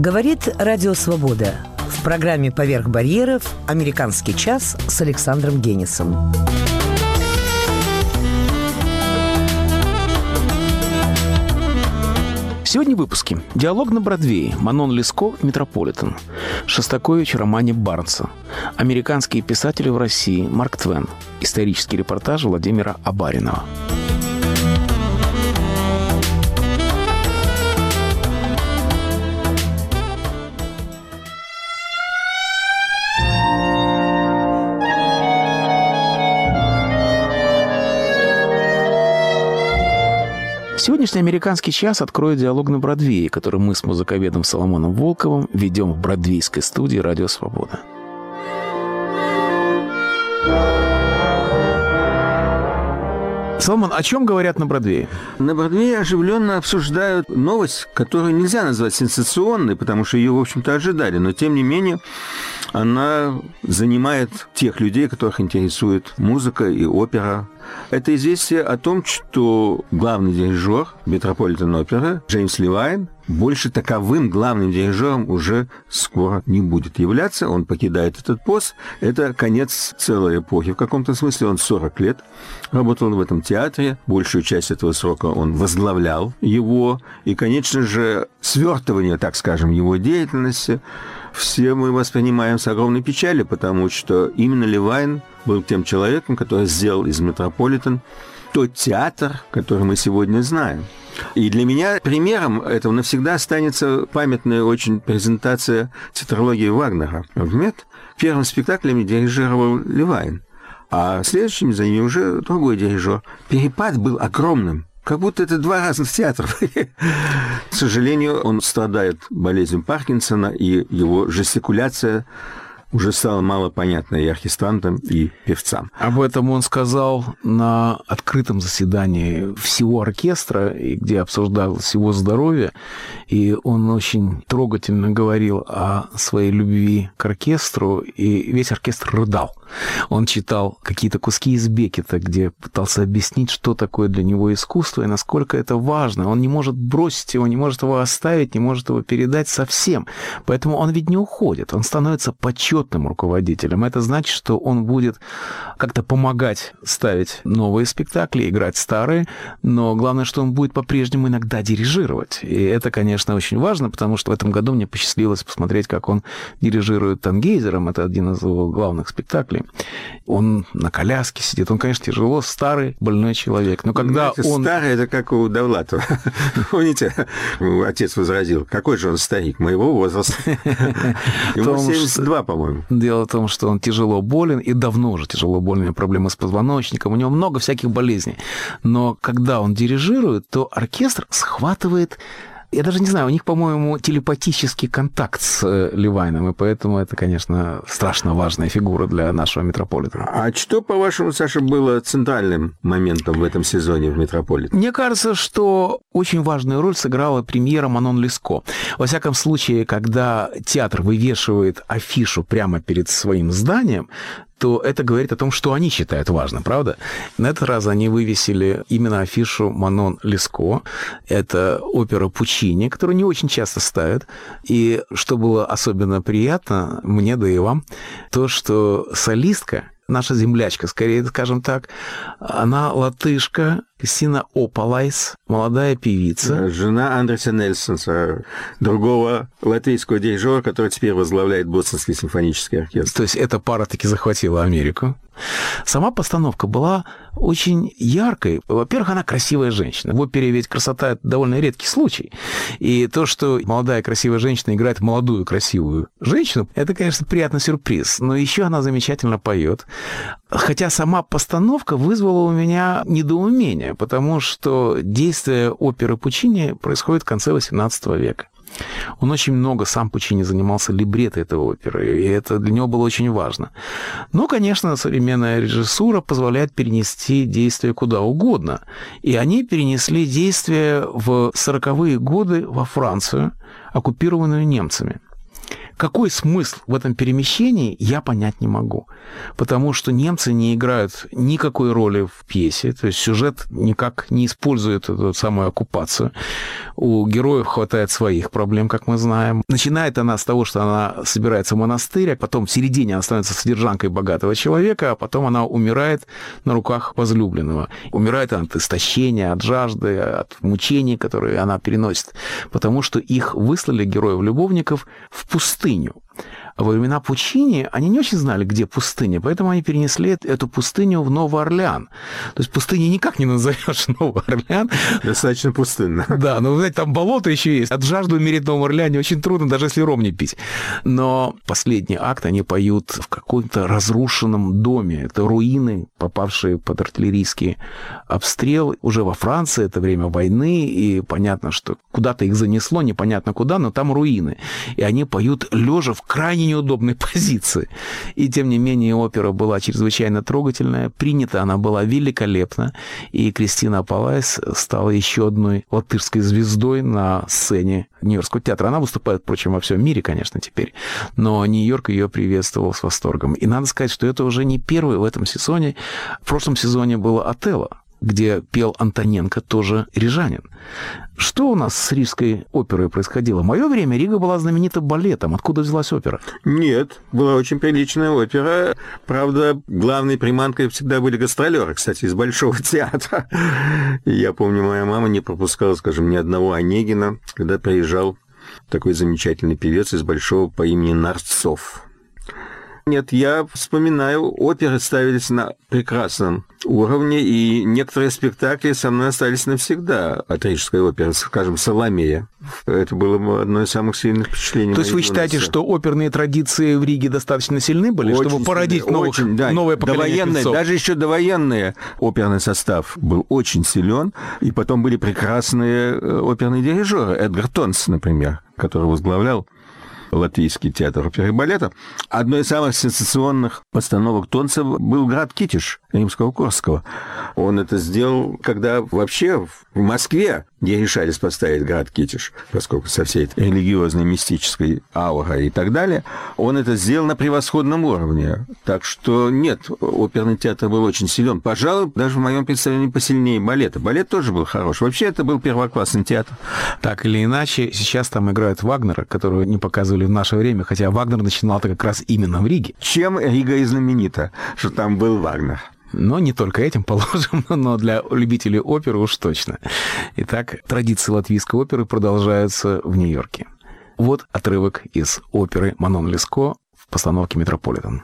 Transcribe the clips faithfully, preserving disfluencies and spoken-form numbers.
Говорит Радио Свобода. В программе «Поверх барьеров» «Американский час» с Александром Генисом. Сегодня в выпуске. Диалог на Бродвее. Манон Леско, Метрополитен. Шостакович в романе Барнса. Американские писатели в России. Марк Твен. Исторический репортаж Владимира Абаринова. Сегодняшний «Американский час» откроет диалог на Бродвее, который мы с музыковедом Соломоном Волковым ведем в бродвейской студии «Радио Свобода». Соломон, о чем говорят на Бродвее? На Бродвее оживленно обсуждают новость, которую нельзя назвать сенсационной, потому что ее, в общем-то, ожидали, но, тем не менее, она занимает тех людей, которых интересует музыка и опера. Это известие о том, что главный дирижер Метрополитен-оперы Джеймс Левайн больше таковым главным дирижером уже скоро не будет являться. Он покидает этот пост. Это конец целой эпохи. В каком-то смысле он сорок лет работал в этом театре. Большую часть этого срока он возглавлял его. И, конечно же, свертывание, так скажем, его деятельности все мы воспринимаем с огромной печалью, потому что именно Левайн был тем человеком, который сделал из Метрополитен тот театр, который мы сегодня знаем. И для меня примером этого навсегда останется памятная очень презентация тетралогии Вагнера. Например, первым спектаклем дирижировал Левайн, а следующим за ним уже другой дирижер. Перепад был огромным. Как будто это два разных театра. К сожалению, он страдает болезнью Паркинсона, и его жестикуляция уже стала мало понятна и оркестрантам, и певцам. Об этом он сказал на открытом заседании всего оркестра, где обсуждалось его здоровье, и он очень трогательно говорил о своей любви к оркестру, и весь оркестр рыдал. Он читал какие-то куски из Беккета, где пытался объяснить, что такое для него искусство и насколько это важно. Он не может бросить его, не может его оставить, не может его передать совсем. Поэтому он ведь не уходит, он становится почетным руководителем. Это значит, что он будет как-то помогать ставить новые спектакли, играть старые, но главное, что он будет по-прежнему иногда дирижировать. И это, конечно, очень важно, потому что в этом году мне посчастливилось посмотреть, как он дирижирует «Тангейзером». Это один из его главных спектаклей. Он на коляске сидит. Он, конечно, тяжело, старый, больной человек. Но когда Знаете, он... Старый, это как у Довлатова. Помните, отец возразил, какой же он старик, моего возраста. Ему семьдесят два, по-моему. Дело в том, что он тяжело болен, и давно уже тяжело болен, у него проблемы с позвоночником, у него много всяких болезней. Но когда он дирижирует, то оркестр схватывает... Я даже не знаю, у них, по-моему, телепатический контакт с Левайном, и поэтому это, конечно, страшно важная фигура для нашего Метрополитена. А что, по-вашему, Саша, было центральным моментом в этом сезоне в Метрополитене? Мне кажется, что очень важную роль сыграла премьера Манон Леско. Во всяком случае, когда театр вывешивает афишу прямо перед своим зданием, то это говорит о том, что они считают важным, правда? На этот раз они вывесили именно афишу Манон Леско. Это опера Пуччини, которую не очень часто ставят. И что было особенно приятно мне, да и вам, то, что солистка, наша землячка, скорее скажем так, она латышка, Кристина Опалайс, молодая певица. Жена Андреса Нельсонса, другого латвийского дирижера, который теперь возглавляет Бостонский симфонический оркестр. То есть эта пара таки захватила Америку. Сама постановка была очень яркой. Во-первых, она красивая женщина. В опере ведь красота – это довольно редкий случай. И то, что молодая красивая женщина играет молодую красивую женщину, это, конечно, приятный сюрприз. Но еще она замечательно поет. Хотя сама постановка вызвала у меня недоумение, потому что действие оперы Пуччини происходит в конце восемнадцатого века. Он очень много, сам Пуччини, занимался либретто этой оперы, и это для него было очень важно. Но, конечно, современная режиссура позволяет перенести действие куда угодно. И они перенесли действие в сороковые годы во Францию, оккупированную немцами. Какой смысл в этом перемещении, я понять не могу. Потому что немцы не играют никакой роли в пьесе, то есть сюжет никак не использует эту самую оккупацию. У героев хватает своих проблем, как мы знаем. Начинает она с того, что она собирается в монастырь, а потом в середине она становится содержанкой богатого человека, а потом она умирает на руках возлюбленного. Умирает она от истощения, от жажды, от мучений, которые она переносит, потому что их выслали, героев-любовников, в пустыню. А во времена Пучини они не очень знали, где пустыня, поэтому они перенесли эту пустыню в Новый Орлеан. То есть пустыней никак не назовешь Новый Орлеан. Достаточно пустынно. Да, но, вы знаете, там болото еще есть. От жажды умереть в Новом Орлеане очень трудно, даже если ром не пить. Но последний акт они поют в каком-то разрушенном доме. Это руины, попавшие под артиллерийский обстрел. Уже во Франции, это время войны, и понятно, что куда-то их занесло, непонятно куда, но там руины. И они поют лежа в крайне неудобной позиции. И, тем не менее, опера была чрезвычайно трогательная, принята она была великолепно, и Кристина Апалайс стала еще одной латышской звездой на сцене Нью-Йоркского театра. Она выступает, впрочем, во всем мире, конечно, теперь, но Нью-Йорк ее приветствовал с восторгом. И надо сказать, что это уже не первый в этом сезоне. В прошлом сезоне было «Отелло», где пел Антоненко, тоже рижанин. Что у нас с Рижской оперой происходило? В мое время Рига была знаменита балетом. Откуда взялась опера? Нет, была очень приличная опера. Правда, главной приманкой всегда были гастролеры, кстати, из Большого театра. И я помню, моя мама не пропускала, скажем, ни одного Онегина, когда приезжал такой замечательный певец из Большого по имени Нарцов. Нет, я вспоминаю, оперы ставились на прекрасном уровне, и некоторые спектакли со мной остались навсегда от Рижской оперы, скажем, «Соломея». Это было одно из самых сильных впечатлений. То есть вы считаете, что оперные традиции в Риге достаточно сильны были, очень чтобы породить сильны, новых, очень, да, новое поколение певцов? Даже еще довоенный оперный состав был очень силен, и потом были прекрасные оперные дирижеры. Эдгар Тонс, например, который возглавлял Латвийский театр оперы и балета. Одной из самых сенсационных постановок Тонца был «Град Китиш» Римского-Корского. Он это сделал, когда вообще в Москве не решались поставить «Град Китиш», поскольку со всей этой религиозной, мистической аурой и так далее. Он это сделал на превосходном уровне. Так что нет, оперный театр был очень силен. Пожалуй, даже в моем представлении посильнее балета. Балет тоже был хорош. Вообще это был первоклассный театр. Так или иначе, сейчас там играют Вагнера, которого не показывали в наше время, хотя Вагнер начинал-то как раз именно в Риге. Чем Рига и знаменита, что там был Вагнер. Но не только этим, положим, но для любителей оперы уж точно. Итак, традиции латвийской оперы продолжаются в Нью-Йорке. Вот отрывок из оперы Манон Леско в постановке «Метрополитен».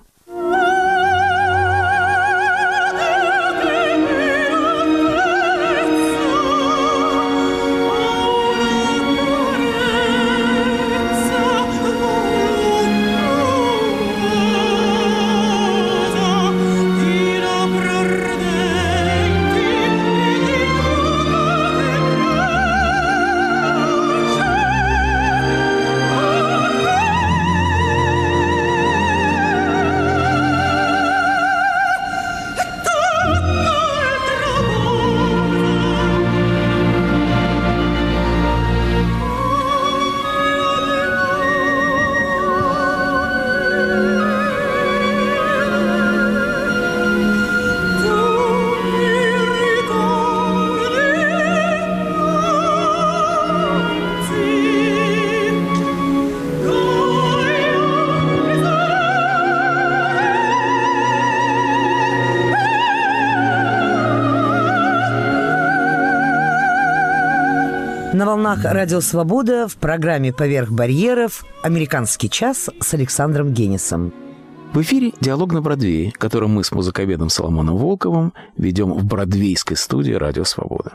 На волнах «Радио Свобода» в программе «Поверх барьеров» «Американский час» с Александром Генисом. В эфире «Диалог на Бродвее», который мы с музыковедом Соломоном Волковым ведем в бродвейской студии «Радио Свобода».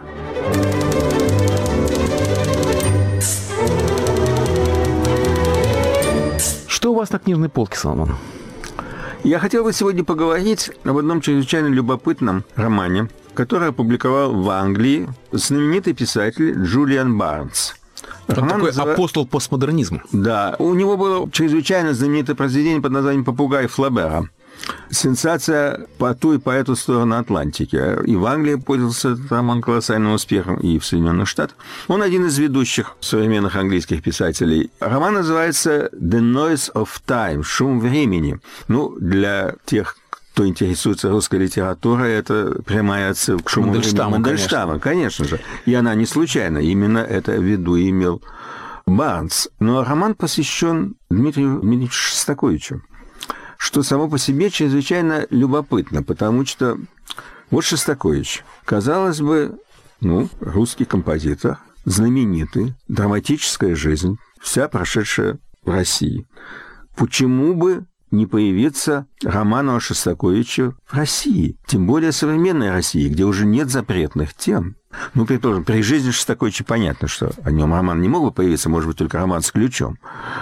Что у вас на книжной полке, Соломон? Я хотел бы сегодня поговорить об одном чрезвычайно любопытном романе, который опубликовал в Англии знаменитый писатель Джулиан Барнс. Он такой назыв... апостол постмодернизма. Да. У него было чрезвычайно знаменитое произведение под названием «Попугай Флабера». сенсация по ту и по эту сторону Атлантики. И в Англии пользовался этот роман колоссальным успехом, и в Соединенных Штатах. Он один из ведущих современных английских писателей. Роман называется «The Noise of Time» – «Шум времени». Ну, для тех, кто интересуется русской литературой, это прямая отсылка к шуму времени Мандельштама, конечно. конечно же. И она не случайна. Именно это в виду имел Барнс. Но роман посвящен Дмитрию Дмитриевичу Шостаковичу, что само по себе чрезвычайно любопытно, потому что вот Шостакович, казалось бы, ну, русский композитор, знаменитый, драматическая жизнь, вся прошедшая в России. Почему бы не появиться роману о Шостаковиче в России, тем более современной России, где уже нет запретных тем? Ну, предположим, при жизни Шостаковича понятно, что о нем роман не мог бы появиться, может быть, только роман с ключом.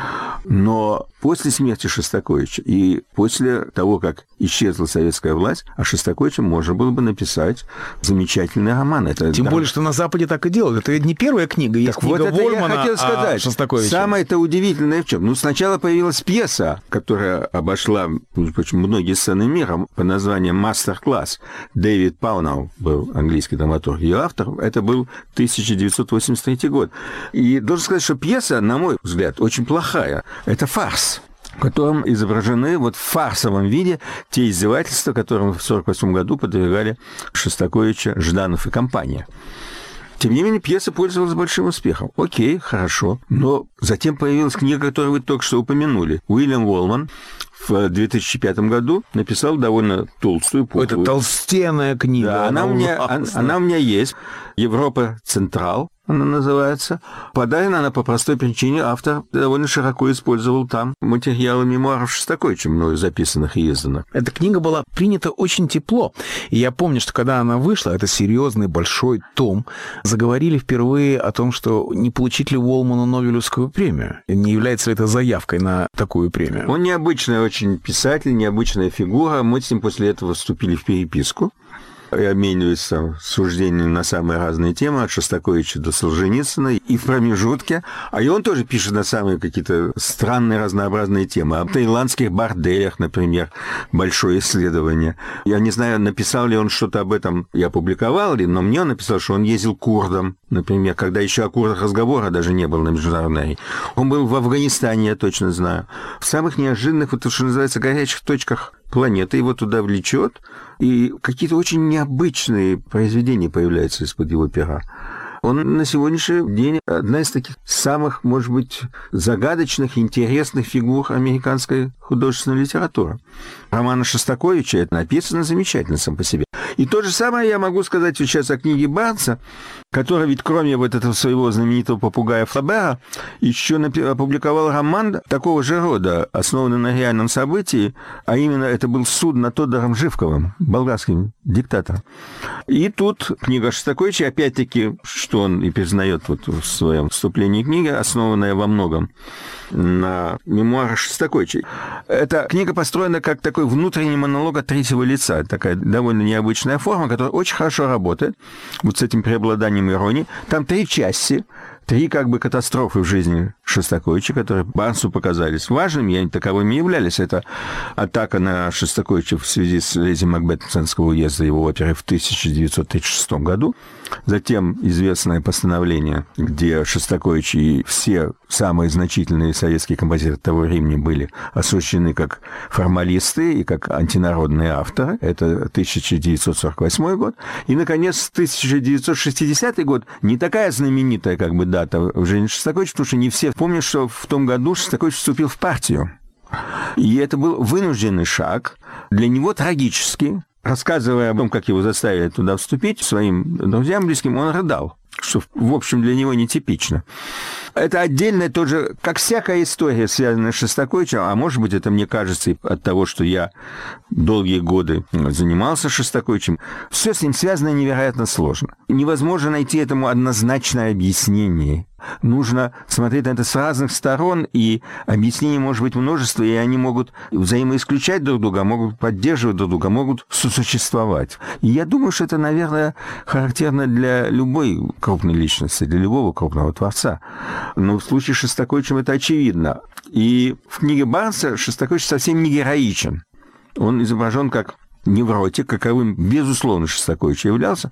Но после смерти Шостаковича и после того, как исчезла советская власть, о Шостаковиче можно было бы написать замечательный роман. Это, Тем да, более, что на Западе так и делают. Это не первая книга, есть так книга вот это Вольмана я хотел сказать. о Шостаковиче. Самое-то удивительное в чем? Ну, сначала появилась пьеса, которая обошла, почему многие сцены мира, по названию «Мастер-класс». Дэвид Паунау был английский драматург. Ее автор, это был тысяча девятьсот восемьдесят третий год. И должен сказать, что пьеса, на мой взгляд, очень плохая. Это фарс, в котором изображены вот в фарсовом виде те издевательства, которым в сорок восьмом году подвергали Шостаковича Жданов и компания. Тем не менее, пьеса пользовалась большим успехом. Окей, хорошо. Но затем появилась книга, которую вы только что упомянули. Уильям Уолман в две тысячи пятом году написал довольно толстую, пухлую. Это толстенная книга. Да, она, она, у меня, она, она у меня есть. «Европа Централ» она называется. Подарена она по простой причине. Автор довольно широко использовал там материалы мемуаров Шостаковича, мною записанных и изданных. Эта книга была принята очень тепло. И я помню, что когда она вышла, это серьезный большой том, заговорили впервые о том, что не получить ли Уолману Нобелевскую премию. Не является ли это заявкой на такую премию? Он необычный очень писатель, необычная фигура. Мы с ним после этого вступили в переписку. И обменивались там суждениями на самые разные темы, от Шостаковича до Солженицына, и в промежутке. А и он тоже пишет на самые какие-то странные, разнообразные темы. О таиландских борделях, например, большое исследование. Я не знаю, написал ли он что-то об этом и опубликовал ли, но мне он написал, что он ездил к курдам, например, когда еще о курдах разговора даже не было на международной арене. Он был в Афганистане, я точно знаю. В самых неожиданных, вот то, что называется, горячих точках планеты его туда влечет, и какие-то очень необычные произведения появляются из-под его пера. Он на сегодняшний день одна из таких самых, может быть, загадочных, интересных фигур американской художественной литературы. Роман Шостаковича это написано замечательно сам по себе. И то же самое я могу сказать сейчас о книге Барнса, который ведь кроме вот этого своего знаменитого попугая Флабера еще опубликовал роман такого же рода, основанный на реальном событии, а именно это был суд над Тодором Живковым, болгарским диктатором. И тут книга Шостаковича, опять-таки, что он и признает вот в своем вступлении книги, основанная во многом на мемуарах Шостаковича. Эта книга построена как такой внутренний монолог от третьего лица, такая довольно необычная форма, которая очень хорошо работает, вот с этим преобладанием иронии. Там три части, три как бы катастрофы в жизни Шостаковича, которые Барнсу показались важными, и они таковыми являлись. Это атака на Шостаковича в связи с «Леди Макбет» Мценского уезда его оперы в тысяча девятьсот тридцать шестом году. Затем известное постановление, где Шостакович и все самые значительные советские композиторы того времени были осуждены как формалисты и как антинародные авторы. Это тысяча девятьсот сорок восьмой год. И, наконец, тысяча девятьсот шестидесятый год, не такая знаменитая как бы дата в жизни Шостаковича, потому что не все помнят, что в том году Шостакович вступил в партию. И это был вынужденный шаг, для него трагический. Рассказывая о том, как его заставили туда вступить, своим друзьям близким, он рыдал, что, в общем, для него нетипично. Это отдельная тоже, как всякая история, связанная с Шостаковичем, а может быть, это мне кажется от того, что я долгие годы занимался Шостаковичем, все с ним связано невероятно сложно. Невозможно найти этому однозначное объяснение. Нужно смотреть на это с разных сторон, и объяснений может быть множество, и они могут взаимоисключать друг друга, могут поддерживать друг друга, могут сосуществовать. И я думаю, что это, наверное, характерно для любой крупной личности, для любого крупного творца. Но в случае с Шостаковичем это очевидно. И в книге Барнса Шостакович совсем не героичен. Он изображен как невротик, каковым, безусловно, Шостакович являлся,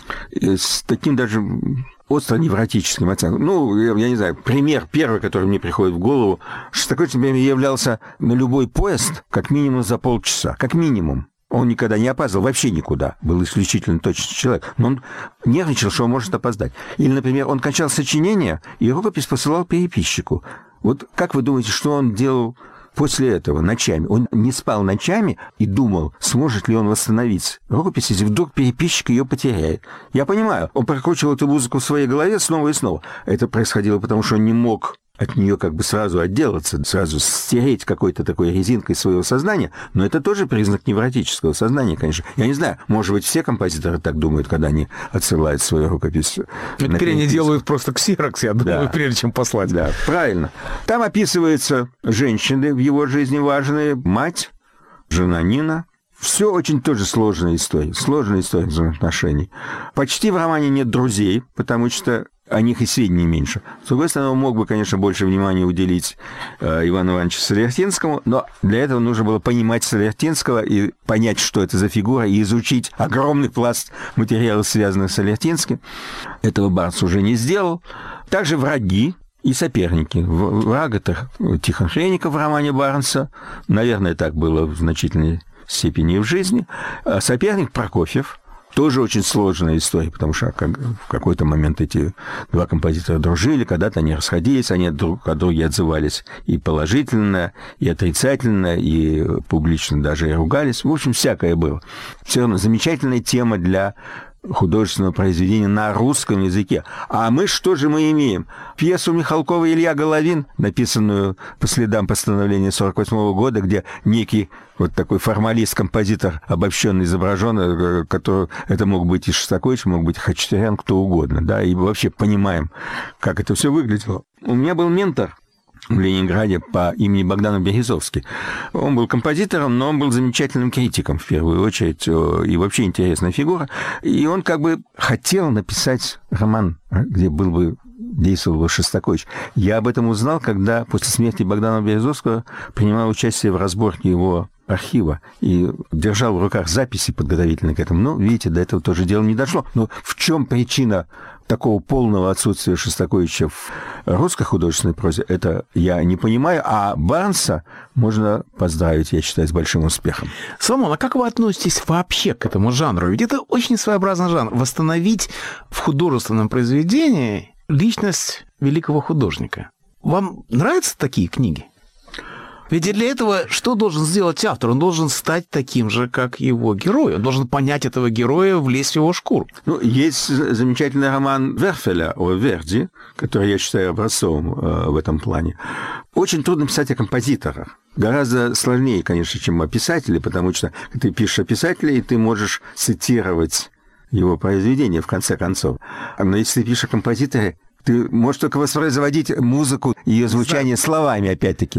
с таким даже остро-невротическим оценком. Ну, я, я не знаю, пример первый, который мне приходит в голову. Шостакович, например, являлся на любой поезд как минимум за полчаса, как минимум. Он никогда не опаздывал, вообще никуда. Был исключительно точный человек. Но он нервничал, что он может опоздать. Или, например, он кончал сочинение, и рукопись посылал переписчику. Вот как вы думаете, что он делал после этого ночами? Он не спал ночами и думал, сможет ли он восстановить рукопись, если вдруг переписчик ее потеряет. Я понимаю, он прокручивал эту музыку в своей голове снова и снова. Это происходило потому, что он не мог от нее как бы сразу отделаться, сразу стереть какой-то такой резинкой своего сознания, но это тоже признак невротического сознания, конечно. Я не знаю, может быть, все композиторы так думают, когда они отсылают свою рукопись. Теперь они делают просто ксерокс, я думаю, да. прежде чем послать. Да, правильно. Там описываются женщины в его жизни важные, мать, жена Нина. Все очень тоже сложная история, сложная история взаимоотношений. Почти в романе нет друзей, потому что о них и сведений меньше. С другой стороны, он мог бы, конечно, больше внимания уделить э, Ивану Ивановичу Солертинскому, но для этого нужно было понимать Солертинского и понять, что это за фигура, и изучить огромный пласт материалов, связанных с Солертинским. Этого Барнс уже не сделал. Также враги и соперники. Враг — это Тихон Хренников в романе Барнса. Наверное, так было в значительной степени и в жизни. А соперник Прокофьев. Тоже очень сложная история, потому что в какой-то момент эти два композитора дружили, когда-то они расходились, они друг от друга отзывались и положительно, и отрицательно, и публично даже и ругались. В общем, всякое было. Все равно замечательная тема для художественного произведения на русском языке. А мы что же мы имеем? Пьесу Михалкова «Илья Головин», написанную по следам постановления сорок восьмого года, где некий вот такой формалист-композитор обобщенно изображен, который, это мог быть и Шостакович, мог быть и Хачатурян, кто угодно, да, и вообще понимаем, как это все выглядело. У меня был ментор в Ленинграде по имени Богдан Березовский. Он был композитором, но он был замечательным критиком, в первую очередь, и вообще интересная фигура. И он как бы хотел написать роман, где был бы действовал бы Шостакович. Я об этом узнал, когда после смерти Богдана Березовского принимал участие в разборке его архива и держал в руках записи подготовительные к этому. Ну, видите, до этого тоже дело не дошло. Но в чем причина такого полного отсутствия Шостаковича в русской художественной прозе, это я не понимаю. А Барнса можно поздравить, я считаю, с большим успехом. Соломон, а как вы относитесь вообще к этому жанру? Ведь это очень своеобразный жанр. Восстановить в художественном произведении личность великого художника. Вам нравятся такие книги? Ведь для этого что должен сделать автор? Он должен стать таким же, как его герой. Он должен понять этого героя, влезть в его шкуру. Ну, есть замечательный роман Верфеля о Верди, который я считаю образцовым э, в этом плане. Очень трудно писать о композиторах. Гораздо сложнее, конечно, чем о писателе, потому что ты пишешь о писателе, и ты можешь цитировать его произведение, в конце концов. Но если ты пишешь о композиторе, ты можешь только воспроизводить музыку, ее звучание словами, опять-таки,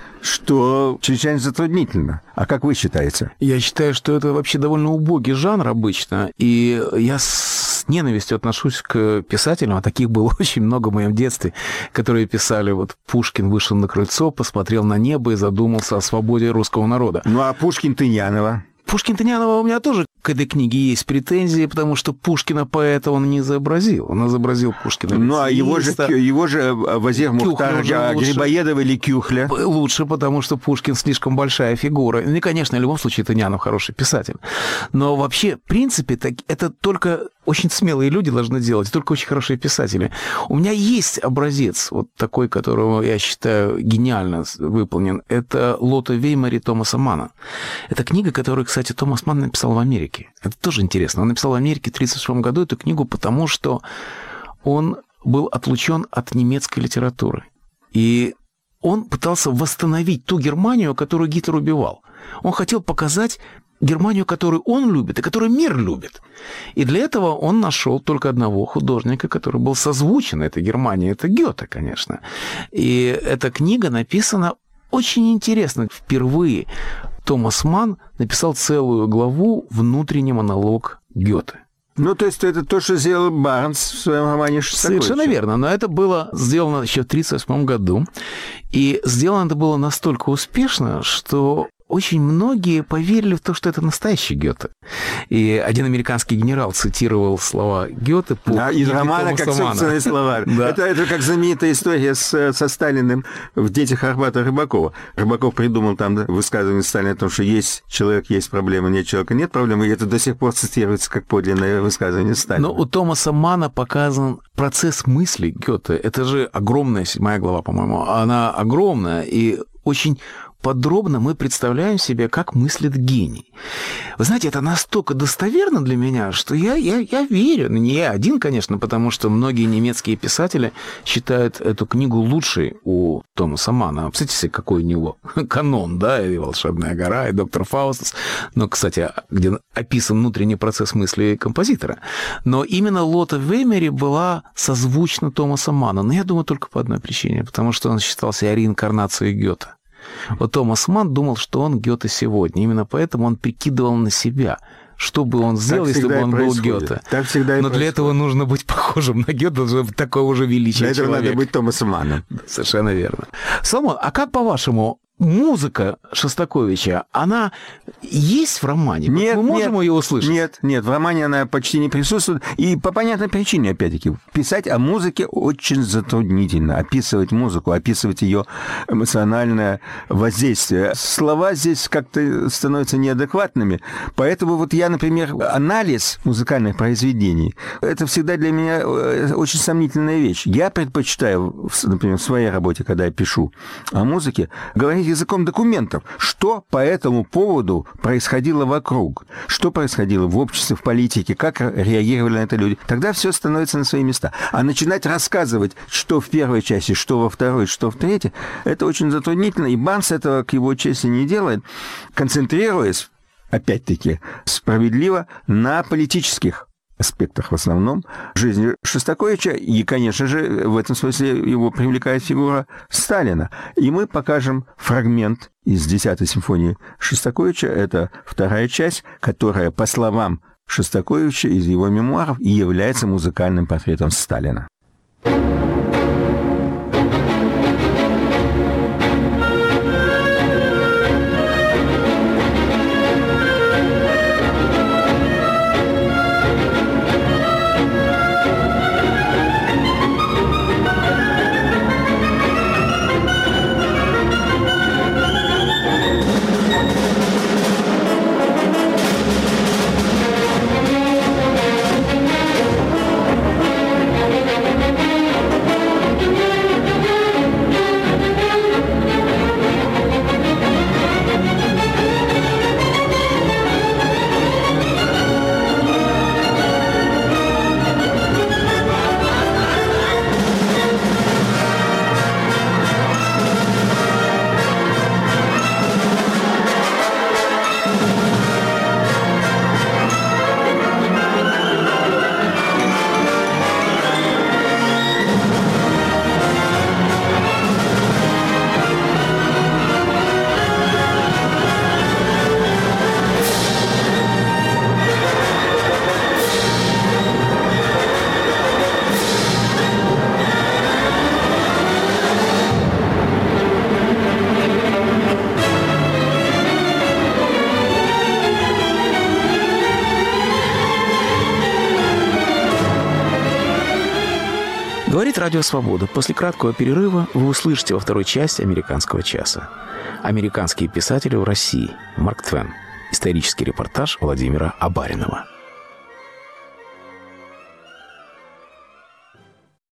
что чрезвычайно затруднительно. А как вы считаете? Я считаю, что это вообще довольно убогий жанр обычно, и я с ненавистью отношусь к писателям, а таких было очень много в моем детстве, которые писали, вот Пушкин вышел на крыльцо, посмотрел на небо и задумался о свободе русского народа. Ну, а Пушкин-Тынянова? Пушкин-Тынянова у меня тоже к этой книге есть претензии, потому что Пушкина поэта он не изобразил. Он изобразил Пушкина лицеиста. Ну, а его же, его же Вазир Мухтар Грибоедова или Кюхля? Лучше, потому что Пушкин слишком большая фигура. Ну и, конечно, в любом случае, Тынянов хороший писатель. Но вообще, в принципе, так, это только очень смелые люди должны делать, только очень хорошие писатели. У меня есть образец, вот такой, которого я считаю гениально выполнен. Это «Лотто Веймари» Томаса Манна. Это книга, которую, кстати, Томас Манн написал в Америке. Это тоже интересно. Он написал в Америке в тысяча девятьсот тридцать шестом году эту книгу, потому что он был отлучен от немецкой литературы. И он пытался восстановить ту Германию, которую Гитлер убивал. Он хотел показать Германию, которую он любит и которую мир любит. И для этого он нашел только одного художника, который был созвучен этой Германии. Это Гёте, конечно. И эта книга написана очень интересно. Впервые Томас Манн написал целую главу «Внутренний монолог Гёте». Ну, то есть это то, что сделал Барнс в своем романе Шостаковича. Совершенно верно, но это было сделано еще в тысяча девятьсот тридцать восьмом году, и сделано это было настолько успешно, что очень многие поверили в то, что это настоящий Гёте. И один американский генерал цитировал слова Гёте по да, из романа как собственные слова. это, это как знаменитая история с, со Сталиным в «Детях Арбата» Рыбакова. Рыбаков придумал там да, высказывание Сталина о том, что есть человек, есть проблема, нет человека, нет проблемы, и это до сих пор цитируется как подлинное высказывание Сталина. Но у Томаса Манна показан процесс мысли Гёте. Это же огромная седьмая глава, по-моему. Она огромная, и очень подробно мы представляем себе, как мыслит гений. Вы знаете, это настолько достоверно для меня, что я, я, я верю. Не я один, конечно, потому что многие немецкие писатели считают эту книгу лучшей у Томаса Манна. Представляете себе, какой у него канон, да, и «Волшебная гора», и «Доктор Фаустус». Но, кстати, где описан внутренний процесс мысли композитора. Но именно Лотта Веймери была созвучна Томаса Манна. Но я думаю, только по одной причине, потому что он считал себя реинкарнацией Гёте. Вот Томас Манн думал, что он Гёте сегодня. Именно поэтому он прикидывал на себя, что бы он сделал, если бы он был Гёте. Так всегда Но происходит. Для этого нужно быть похожим на Гёте, чтобы такого же величия Для этого человека. надо быть Томасом Манном. Совершенно верно. Соломон, а как, по-вашему, музыка Шостаковича, она есть в романе? Нет, Мы можем нет, ее услышать? Нет, нет, в романе она почти не присутствует. И по понятной причине, опять-таки, писать о музыке очень затруднительно. Описывать музыку, описывать ее эмоциональное воздействие. Слова здесь как-то становятся неадекватными. Поэтому вот я, например, анализ музыкальных произведений, это всегда для меня очень сомнительная вещь. Я предпочитаю, например, в своей работе, когда я пишу о музыке, говорить языком документов, что по этому поводу происходило вокруг, что происходило в обществе, в политике, как реагировали на это люди. Тогда все становится на свои места. А начинать рассказывать, что в первой части, что во второй, что в третьей, это очень затруднительно, и Барнс этого к его чести не делает, концентрируясь, опять-таки, справедливо на политических аспектах в основном жизни Шостаковича, и, конечно же, в этом смысле его привлекает фигура Сталина. И мы покажем фрагмент из десятой симфонии Шостаковича, это вторая часть, которая, по словам Шостаковича из его мемуаров, и является музыкальным портретом Сталина. Говорит Радио Свобода. После краткого перерыва вы услышите во второй части «Американского часа». Американские писатели в России. Марк Твен. Исторический репортаж Владимира Абаринова.